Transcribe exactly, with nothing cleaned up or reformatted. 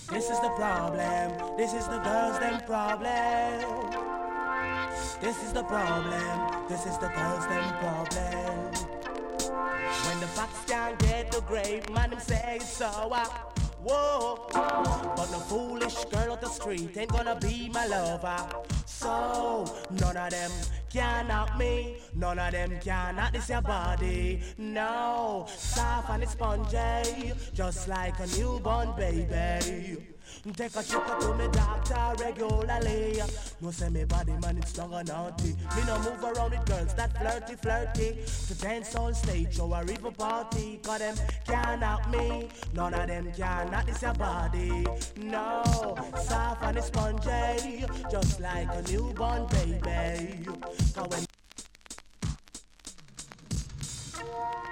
This is the problem. This is the girls' them problem. This is the problem. This is the girls' them problem. When the fox can't get the grape, man, them say it's sour. Whoa, but no foolish girl off the street ain't gonna be my lover. So, none of them can knock me. None of them can knock this your body. No, soft and it's spongy, just like a newborn baby. Take a trip to me doctor regularly. No say me body man it's strong and naughty. Me no move around with girls that flirty flirty. To dance on stage or a river party. Cause them can't knock me. None of them can knock this your body. No, soft and it's spongy, just like a newborn baby. Cause when